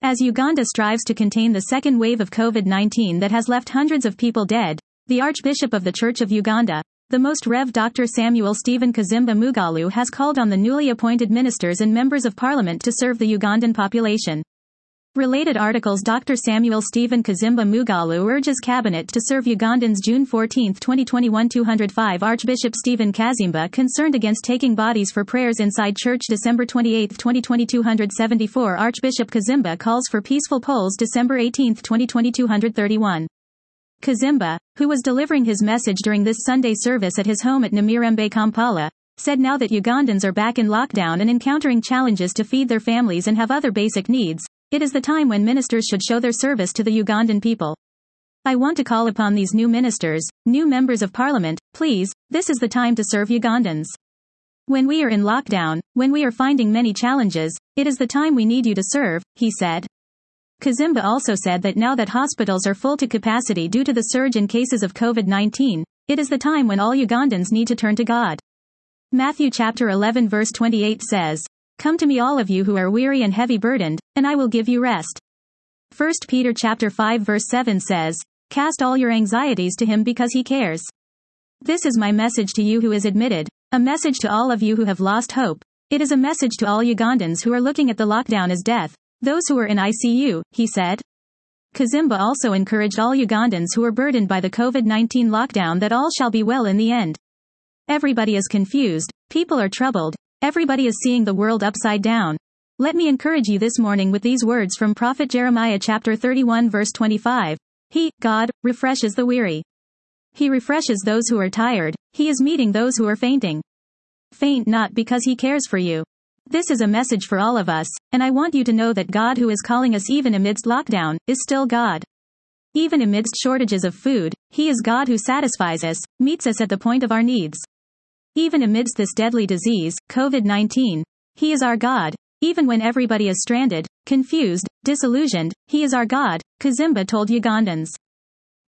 As Uganda strives to contain the second wave of COVID-19 that has left hundreds of people dead, the Archbishop of the Church of Uganda, the Most Rev. Dr. Samuel Stephen Kazimba Mugalu, has called on the newly appointed ministers and members of parliament to serve the Ugandan population. Related articles. Dr. Samuel Stephen Kazimba Mugalu urges cabinet to serve Ugandans. June 14, 2021. 205 Archbishop Stephen Kazimba concerned against taking bodies for prayers inside church. December 28, 2020. 274 Archbishop Kazimba calls for peaceful polls. December 18, 2020. 231 Kazimba, who was delivering his message during this Sunday service at his home at Namirembe, Kampala, said now that Ugandans are back in lockdown and encountering challenges to feed their families and have other basic needs, it is the time when ministers should show their service to the Ugandan people. I want to call upon these new ministers, new members of parliament, please, this is the time to serve Ugandans. When we are in lockdown, when we are finding many challenges, it is the time we need you to serve, he said. Kazimba also said that now that hospitals are full to capacity due to the surge in cases of COVID-19, it is the time when all Ugandans need to turn to God. Matthew chapter 11 verse 28 says, "Come to me all of you who are weary and heavy burdened, and I will give you rest." 1 Peter chapter 5 verse 7 says, "Cast all your anxieties to him because he cares." This is my message to you who is admitted, a message to all of you who have lost hope. It is a message to all Ugandans who are looking at the lockdown as death, those who are in ICU, he said. Kazimba also encouraged all Ugandans who are burdened by the COVID-19 lockdown that all shall be well in the end. Everybody is confused, people are troubled, everybody is seeing the world upside down. Let me encourage you this morning with these words from Prophet Jeremiah chapter 31 verse 25. He, God, refreshes the weary. He refreshes those who are tired, he is meeting those who are fainting. Faint not because he cares for you. This is a message for all of us, and I want you to know that God, who is calling us even amidst lockdown, is still God. Even amidst shortages of food, he is God who satisfies us, meets us at the point of our needs. Even amidst this deadly disease, COVID-19, he is our God. Even when everybody is stranded, confused, disillusioned, he is our God, Kazimba told Ugandans.